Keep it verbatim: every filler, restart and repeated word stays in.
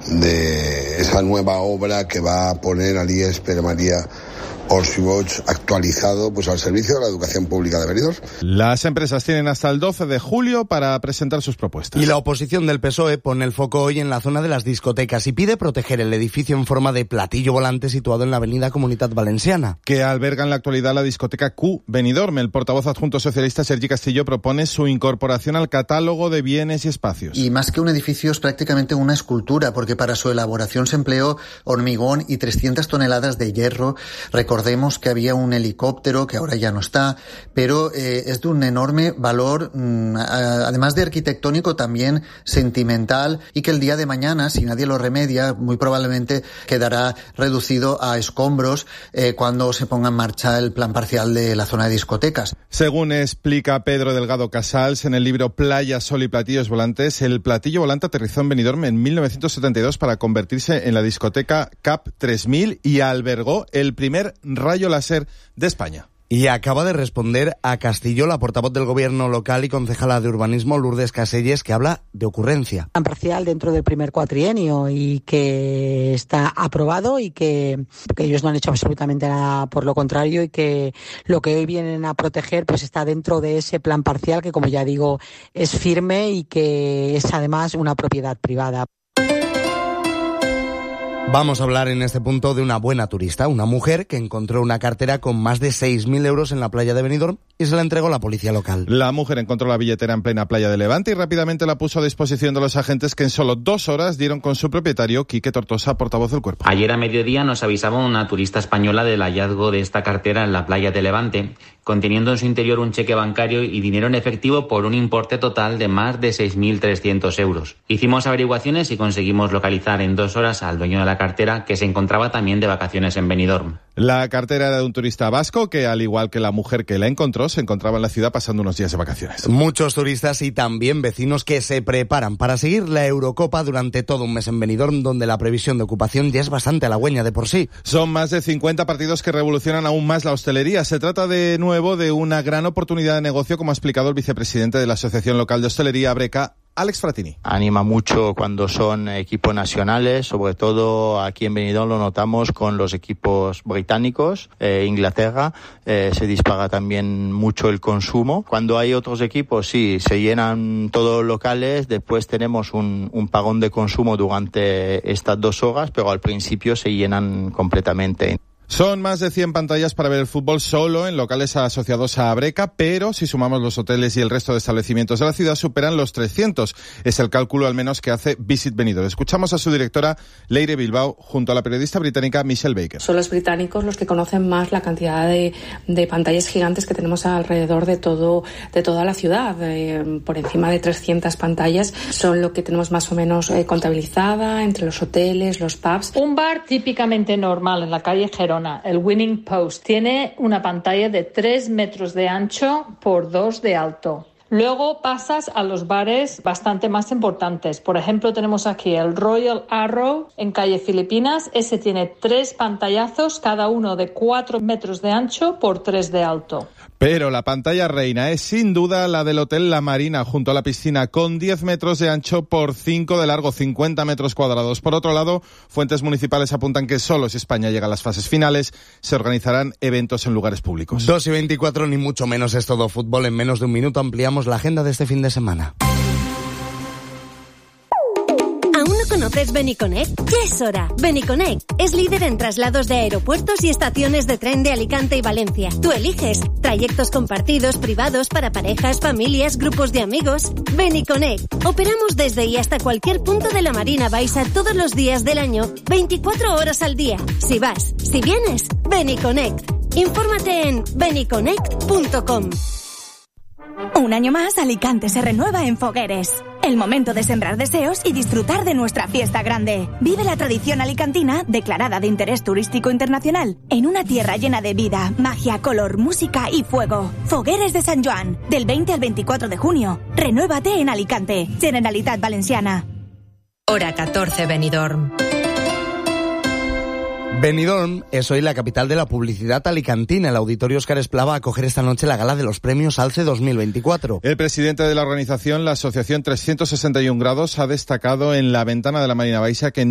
de esa nueva obra que va a poner al I E S Pere María Orsiboch actualizado pues al servicio de la educación pública de Benidorm. Las empresas tienen hasta el doce de julio para presentar sus propuestas. Y la oposición del P S O E pone el foco hoy en la zona de las discotecas y pide proteger el edificio en forma de platillo volante situado en la avenida Comunitat Valenciana, que alberga en la actualidad la discoteca Q Benidorm. El portavoz adjunto socialista Sergi Castillo propone su incorporación al catálogo de bienes y espacios. Y más que un edificio es prácticamente una escultura, porque para su elaboración se empleó hormigón y trescientas toneladas de hierro. Recordemos que había un helicóptero que ahora ya no está, pero eh, es de un enorme valor, mmm, además de arquitectónico, también sentimental, y que el día de mañana, si nadie lo remedia, muy probablemente quedará reducido a escombros eh, cuando se ponga en marcha el plan parcial de la zona de discotecas. Según explica Pedro Delgado Casals en el libro Playa, Sol y Platillos Volantes, el platillo volante aterrizó en Benidorm en mil novecientos setenta y dos para convertirse en la discoteca Cap tres mil y albergó el primer rayo láser de España. Y acaba de responder a Castillo la portavoz del gobierno local y concejala de urbanismo Lourdes Caselles, que habla de ocurrencia. Plan parcial dentro del primer cuatrienio y que está aprobado y que, que ellos no han hecho absolutamente nada por lo contrario y que lo que hoy vienen a proteger pues está dentro de ese plan parcial que, como ya digo, es firme y que es además una propiedad privada. Vamos a hablar en este punto de una buena turista, una mujer que encontró una cartera con más de seis mil euros en la playa de Benidorm y se la entregó a la policía local. La mujer encontró la billetera en plena playa de Levante y rápidamente la puso a disposición de los agentes, que en solo dos horas dieron con su propietario, Quique Tortosa, portavoz del cuerpo. Ayer a mediodía nos avisaba una turista española del hallazgo de esta cartera en la playa de Levante, conteniendo en su interior un cheque bancario y dinero en efectivo por un importe total de más de seis mil trescientos euros. Hicimos averiguaciones y conseguimos localizar en dos horas al dueño de la cartera, que se encontraba también de vacaciones en Benidorm. La cartera era de un turista vasco que, al igual que la mujer que la encontró, se encontraba en la ciudad pasando unos días de vacaciones. Muchos turistas y también vecinos que se preparan para seguir la Eurocopa durante todo un mes en Benidorm, donde la previsión de ocupación ya es bastante halagüeña de por sí. Son más de cincuenta partidos que revolucionan aún más la hostelería. Se trata de nuevo de una gran oportunidad de negocio, como ha explicado el vicepresidente de la Asociación Local de Hostelería, Abreca, Alex Fratini. Anima mucho cuando son equipos nacionales, sobre todo aquí en Benidorm lo notamos con los equipos británicos, eh, Inglaterra, eh, se dispara también mucho el consumo. Cuando hay otros equipos, sí, se llenan todos los locales, después tenemos un, un pagón de consumo durante estas dos horas, pero al principio se llenan completamente. Son más de cien pantallas para ver el fútbol solo en locales asociados a Abreca, pero si sumamos los hoteles y el resto de establecimientos de la ciudad superan los trescientos. Es el cálculo al menos que hace Visit Benidorm. Escuchamos a su directora Leire Bilbao junto a la periodista británica Michelle Baker. Son los británicos los que conocen más la cantidad de, de pantallas gigantes que tenemos alrededor de todo de toda la ciudad. Eh, por encima de trescientas pantallas son lo que tenemos más o menos eh, contabilizada entre los hoteles, los pubs. Un bar típicamente normal en la calle Gerona, el Winning Post, tiene una pantalla de tres metros de ancho por dos de alto. Luego pasas a los bares bastante más importantes. Por ejemplo, tenemos aquí el Royal Arrow en calle Filipinas. Ese tiene tres pantallazos, cada uno de cuatro metros de ancho por tres de alto. Pero la pantalla reina es sin duda la del Hotel La Marina, junto a la piscina, con diez metros de ancho por cinco de largo, cincuenta metros cuadrados. Por otro lado, fuentes municipales apuntan que solo si España llega a las fases finales se organizarán eventos en lugares públicos. dos y veinticuatro, ni mucho menos es todo fútbol. En menos de un minuto ampliamos la agenda de este fin de semana. ¿Aún no conoces Beniconnect? Ya es hora. Beniconnect es líder en traslados de aeropuertos y estaciones de tren de Alicante y Valencia. Tú eliges trayectos compartidos, privados, para parejas, familias, grupos de amigos. Beniconnect. Operamos desde y hasta cualquier punto de la Marina Baixa todos los días del año, veinticuatro horas al día. Si vas, si vienes, Beniconnect. Infórmate en beniconnect punto com. Un año más, Alicante se renueva en Fogueres. El momento de sembrar deseos y disfrutar de nuestra fiesta grande. Vive la tradición alicantina, declarada de interés turístico internacional, en una tierra llena de vida, magia, color, música y fuego. Fogueres de San Joan, del veinte al veinticuatro de junio. Renuévate en Alicante, Generalitat Valenciana. Hora catorce, Benidorm. Benidorm es hoy la capital de la publicidad alicantina. El Auditorio Óscar Esplá va a acoger esta noche la gala de los premios ALCE dos mil veinticuatro. El presidente de la organización, la Asociación trescientos sesenta y un grados, ha destacado en la ventana de la Marina Baixa que